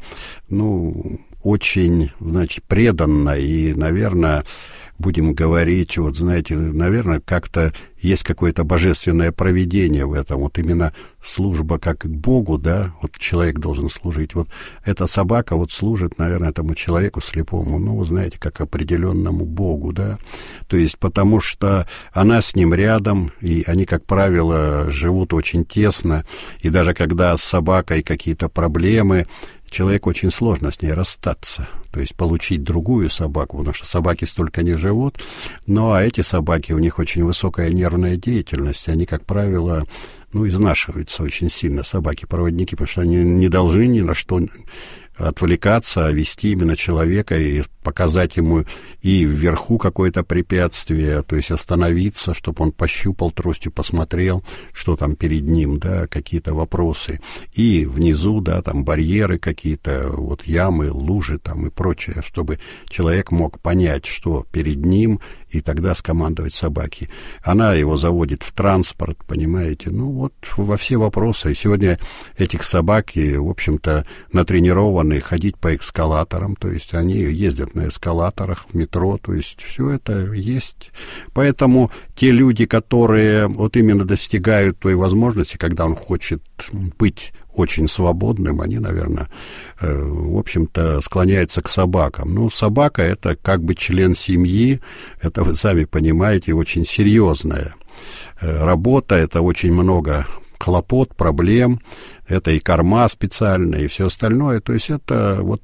ну, очень, значит, преданно и, наверное, будем говорить, вот, знаете, наверное, как-то есть какое-то божественное провидение в этом, вот именно служба как к Богу, да, вот человек должен служить, вот эта собака вот служит, наверное, этому человеку слепому, ну, вы знаете, как определенному Богу, да, то есть потому что она с ним рядом, и они, как правило, живут очень тесно, и даже когда с собакой какие-то проблемы, человеку очень сложно с ней расстаться, то есть получить другую собаку, потому что собаки столько не живут, ну, а эти собаки, у них очень высокая нервная деятельность, они, как правило, ну, изнашиваются очень сильно, собаки-проводники, потому что они не должны ни на что отвлекаться, а вести именно человека и показать ему и вверху какое-то препятствие, то есть остановиться, чтобы он пощупал тростью, посмотрел, что там перед ним, да, какие-то вопросы. И внизу, да, там барьеры какие-то, вот ямы, лужи там и прочее, чтобы человек мог понять, что перед ним, и тогда скомандовать собаки. Она его заводит в транспорт, понимаете, ну вот во все вопросы. И сегодня этих собак, и, в общем-то, натренированы ходить по эскалаторам, то есть они ездят на эскалаторах в метро, то есть все это есть. Поэтому те люди, которые вот именно достигают той возможности, когда он хочет быть очень свободным, они, наверное, э, в общем-то, склоняются к собакам. Ну, собака — это как бы член семьи, это, вы сами понимаете, очень серьезная э, работа, это очень много хлопот, проблем, это и корма специальная, и все остальное. То есть это вот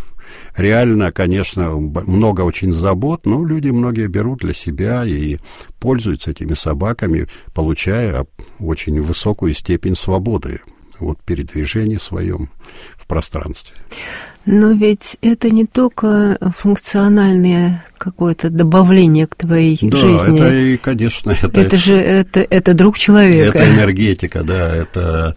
реально, конечно, много очень забот, но люди многие берут для себя и пользуются этими собаками, получая очень высокую степень свободы вот передвижении своем в пространстве.
Но ведь это не только функциональное какое-то добавление к твоей
да,
жизни.
Да, это и, конечно, это...
Это же, это, это друг человека.
Это энергетика, да, это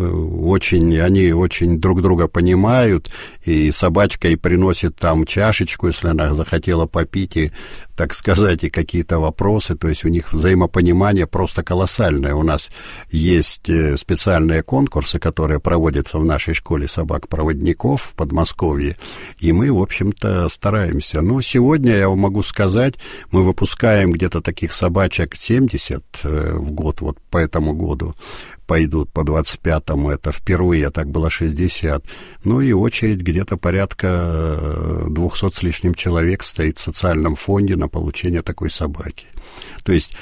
очень, они очень друг друга понимают, и собачка и приносит там чашечку, если она захотела попить, и, так сказать, и какие-то вопросы, то есть у них взаимопонимание просто колоссальное. У нас есть специальные конкурсы, которые проводятся в нашей школе собак-проводников в Подмосковье, и мы, в общем-то, стараемся. Ну, сегодня, я вам могу сказать, мы выпускаем где-то таких собачек семьдесят в год, вот по этому году. пойдут по двадцать пятому, это впервые, так было шестьдесят. Ну и очередь где-то порядка двухсот с лишним человек стоит в социальном фонде на получение такой собаки. То есть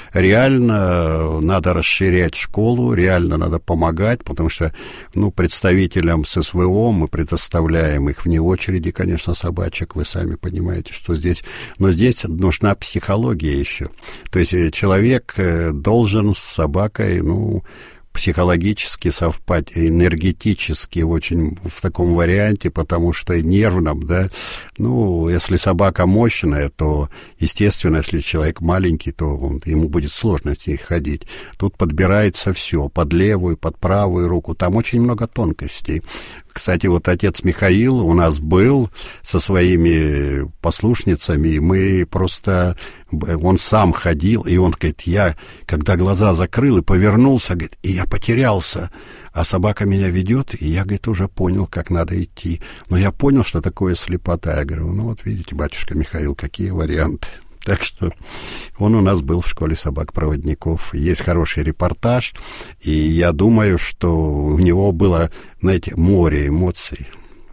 реально надо расширять школу, реально надо помогать, потому что, ну, представителям ССВО мы предоставляем их вне очереди, конечно, собачек, вы сами понимаете, что здесь, но здесь нужна психология еще. То есть человек должен с собакой, ну, психологически совпать, энергетически очень в таком варианте, потому что нервном, да, ну, если собака мощная, то, естественно, если человек маленький, то он, ему будет сложно с ней ходить. Тут подбирается все, под левую, под правую руку, там очень много тонкостей. Кстати, вот отец Михаил у нас был со своими послушницами, и мы просто... Он сам ходил, и он говорит, я, когда глаза закрыл и повернулся, говорит, и я потерялся, а собака меня ведет, и я, говорит, уже понял, как надо идти. Но я понял, что такое слепота. Я говорю, ну вот видите, батюшка Михаил, какие варианты. Так что он у нас был в школе собак-проводников. Есть хороший репортаж, и я думаю, что у него было, знаете, море эмоций.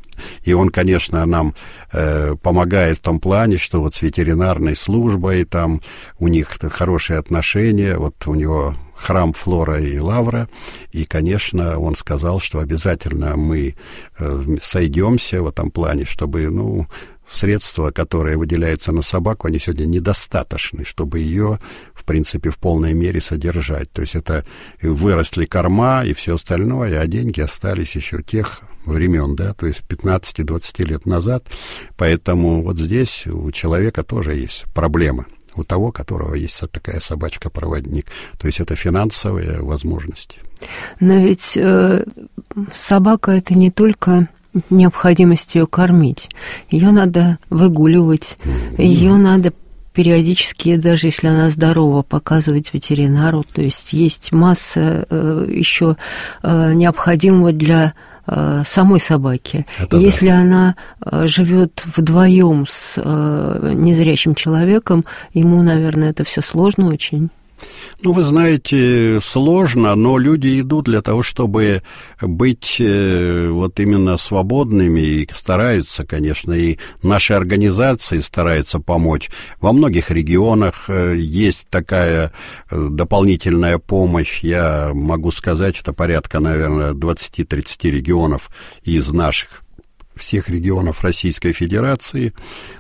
И он, конечно, нам э, помогает в том плане, что вот с ветеринарной службой там у них хорошие отношения. Вот у него храм Флора и Лавра. И, конечно, он сказал, что обязательно мы э, сойдемся в этом плане, чтобы, ну... Средства, которые выделяются на собаку, они сегодня недостаточны, чтобы ее, в принципе, в полной мере содержать. То есть это выросли корма и все остальное, а деньги остались еще тех времен, да, то есть пятнадцать-двадцать лет назад. Поэтому вот здесь у человека тоже есть проблемы. У того, у которого есть такая собачка-проводник. То есть это финансовые возможности.
Но ведь э, собака — это не только... необходимость ее кормить. Ее надо выгуливать, ее надо периодически, даже если она здорова, показывать ветеринару. То есть есть масса э, еще э, необходимого для э, самой собаки. Это если да. она э, живет вдвоем с э, незрячим человеком, ему, наверное, это все сложно очень.
Ну, вы знаете, сложно, но люди идут для того, чтобы быть э, вот именно свободными, и стараются, конечно, и наши организации стараются помочь. Во многих регионах э, есть такая э, дополнительная помощь. Я могу сказать, это порядка, наверное, двадцать-тридцать регионов из наших всех регионов Российской Федерации,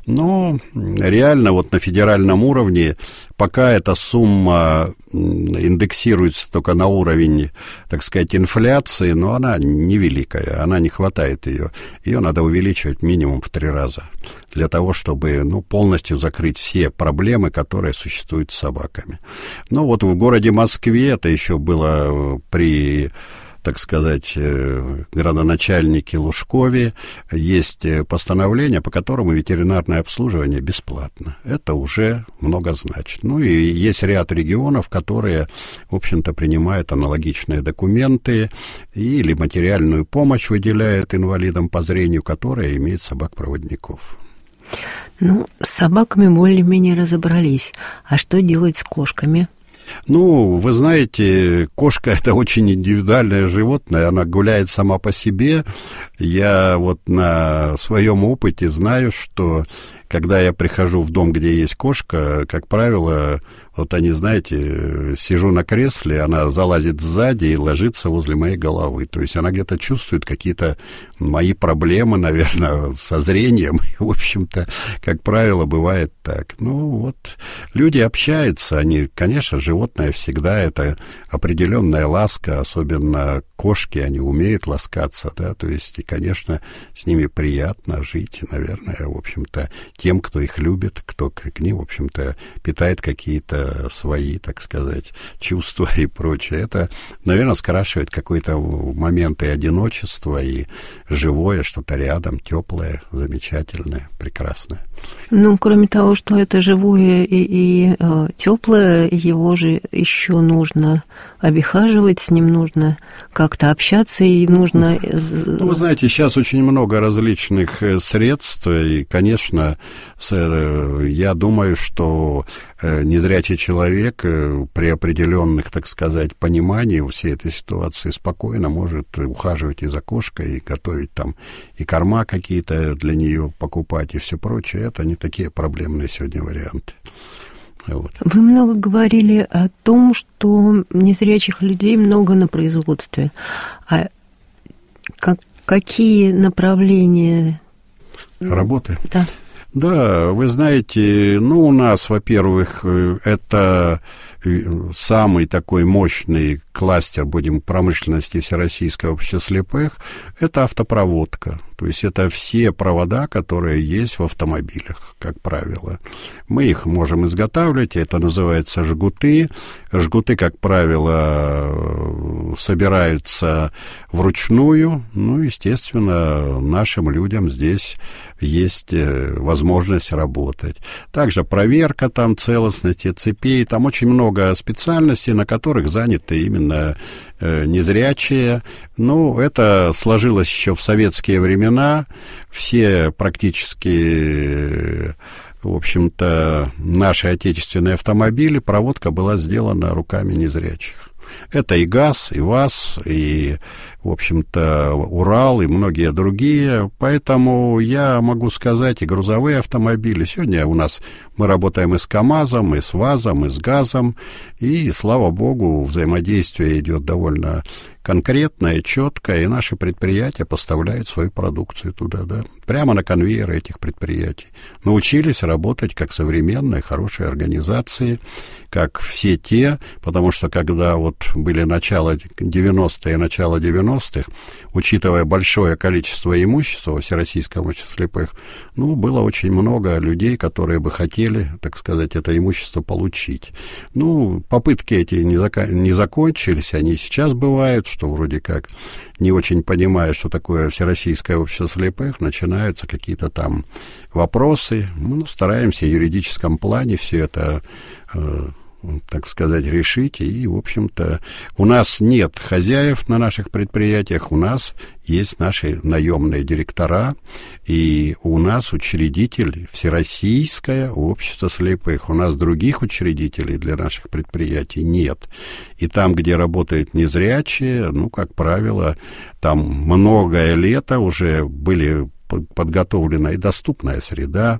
но реально вот на федеральном уровне пока эта сумма индексируется только на уровень, так сказать, инфляции, но она невеликая, она не хватает ее. Ее надо увеличивать минимум в три раза для того, чтобы, ну, полностью закрыть все проблемы, которые существуют с собаками. Ну вот в городе Москве это еще было при... так сказать, градоначальнике Лужкове, есть постановление, по которому ветеринарное обслуживание бесплатно. Это уже много значит. Ну и есть ряд регионов, которые, в общем-то, принимают аналогичные документы или материальную помощь выделяют инвалидам по зрению, которые имеют собак-проводников.
Ну, с собаками более-менее разобрались. А что делать с кошками?
Ну, вы знаете, кошка — это очень индивидуальное животное, она гуляет сама по себе. Я вот на своем опыте знаю, что когда я прихожу в дом, где есть кошка, как правило, вот они, знаете, сижу на кресле, она залазит сзади и ложится возле моей головы. То есть она где-то чувствует какие-то мои проблемы, наверное, со зрением. И, в общем-то, как правило, бывает так. Ну, вот люди общаются, они, конечно, животное всегда это определенная ласка, особенно кошки, они умеют ласкаться, да, то есть, и, конечно, с ними приятно жить, наверное, в общем-то, тем, кто их любит, кто к ним, в общем-то, питает какие-то свои, так сказать, чувства и прочее. Это, наверное, скрашивает какой-то момент и одиночества, и живое, что-то рядом, теплое, замечательное, прекрасное.
Ну, кроме того, что это живое и, и э, теплое, его же еще нужно обихаживать, с ним нужно как-то общаться, и нужно...
Ну, вы знаете, сейчас очень много различных средств, и, конечно, я думаю, что незрячий человек при определенных, так сказать, понимании всей этой ситуации спокойно может ухаживать и за кошкой, и готовить там и корма какие-то для нее покупать, и все прочее. Это не такие проблемные сегодня варианты. Вот.
Вы много говорили о том, что незрячих людей много на производстве. А как, какие направления
работы?
Да.
Да, вы знаете, ну, у нас, во-первых, это самый такой мощный кластер, будем, промышленности Всероссийского общества слепых, это автопроводка. То есть это все провода, которые есть в автомобилях, как правило. Мы их можем изготавливать, это называется жгуты. Жгуты, как правило, собираются вручную. Ну, естественно, нашим людям здесь есть возможность работать. Также проверка там целостности цепей, там очень много специальностей, на которых заняты именно э, незрячие. Ну, это сложилось еще в советские времена. Все практически, в общем-то, наши отечественные автомобили, проводка была сделана руками незрячих. Это и ГАЗ, и ВАЗ, и, в общем-то, Урал, и многие другие. Поэтому я могу сказать, и грузовые автомобили. Сегодня у нас мы работаем и с КАМАЗом, и с ВАЗом, и с ГАЗом. И, слава богу, взаимодействие идет довольно конкретное, четкое, и наши предприятия поставляют свою продукцию туда, да, прямо на конвейеры этих предприятий. Научились работать как современные, хорошие организации, как все те, потому что когда вот были начало девяностые и начало девяностых, учитывая большое количество имущества Всероссийского общества слепых, ну, было очень много людей, которые бы хотели, так сказать, это имущество получить. Ну, попытки эти не, зак... не закончились, они сейчас бывают, что вроде как, не очень понимая, что такое Всероссийское общество слепых, начинаются какие-то там вопросы. Мы ну, стараемся в юридическом плане все это, э, так сказать, решить. И, в общем-то, у нас нет хозяев на наших предприятиях, у нас есть наши наемные директора, и у нас учредитель Всероссийское общество слепых. У нас других учредителей для наших предприятий нет. И там, где работают незрячие, ну, как правило, там многое лето уже были подготовлена и доступная среда,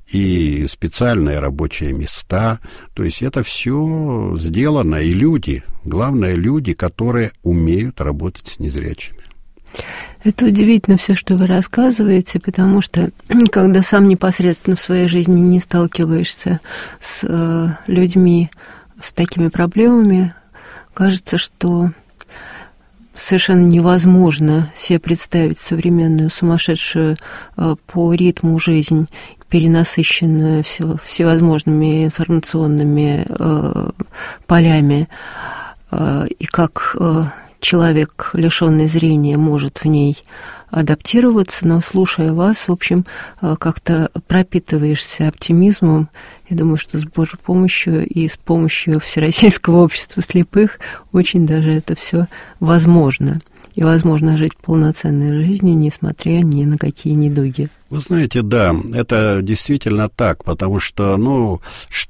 и специальные рабочие места. То есть это все сделано, и люди, главное, люди, которые умеют работать с незрячими.
Это удивительно все, что вы рассказываете, потому что когда сам непосредственно в своей жизни не сталкиваешься с э, людьми с такими проблемами, кажется, что совершенно невозможно себе представить современную, сумасшедшую э, по ритму жизнь, перенасыщенную всевозможными информационными э, полями, э, и как э, человек, лишенный зрения, может в ней адаптироваться, но, слушая вас, в общем, как-то пропитываешься оптимизмом. Я думаю, что с Божьей помощью и с помощью Всероссийского общества слепых очень даже это все возможно. И возможно жить полноценной жизнью, несмотря ни на какие недуги.
Вы знаете, да, это действительно так, потому что, ну,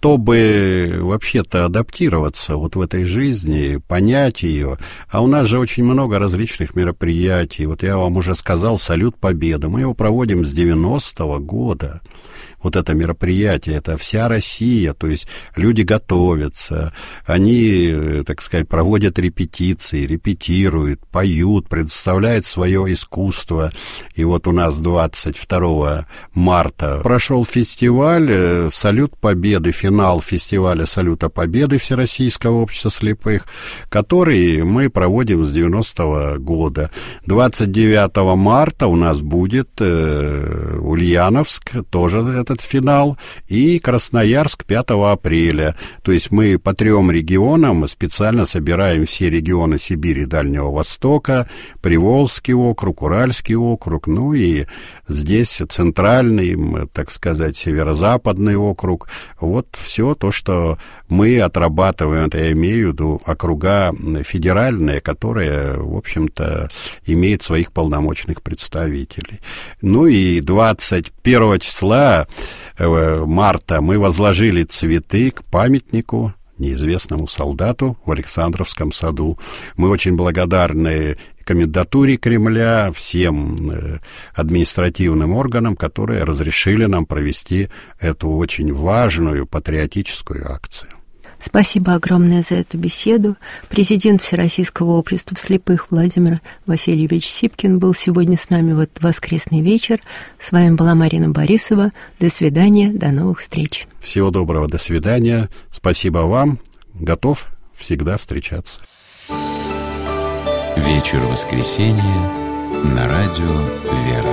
чтобы вообще-то адаптироваться вот в этой жизни, понять ее, а у нас же очень много различных мероприятий. Вот я вам уже сказал «Салют Победы». Мы его проводим с девяностого года. Вот это мероприятие, это вся Россия, то есть люди готовятся, они, так сказать, проводят репетиции, репетируют, поют, предоставляют свое искусство. И вот у нас двадцать второго марта прошел фестиваль «Салют Победы», финал фестиваля «Салюта Победы» Всероссийского общества слепых, который мы проводим с девяностого года. двадцать девятого марта у нас будет Ульяновск, тоже этот финал, и Красноярск пятого апреля. То есть мы по трем регионам специально собираем все регионы Сибири и Дальнего Востока, Приволжский округ, Уральский округ, ну и здесь центральный, так сказать, северо-западный округ. Вот все то, что мы отрабатываем, это я имею в виду округа федеральные, которые, в общем-то, имеют своих полномочных представителей. Ну и двадцать первого числа марта мы возложили цветы к памятнику неизвестному солдату в Александровском саду. Мы очень благодарны комендатуре Кремля, всем административным органам, которые разрешили нам провести эту очень важную патриотическую акцию.
Спасибо огромное за эту беседу. Президент Всероссийского общества слепых Владимир Васильевич Сипкин был сегодня с нами в этот воскресный вечер. С вами была Марина Борисова. До свидания, до новых встреч.
Всего доброго, до свидания. Спасибо вам. Готов всегда встречаться.
Вечер воскресенья на радио «Вера».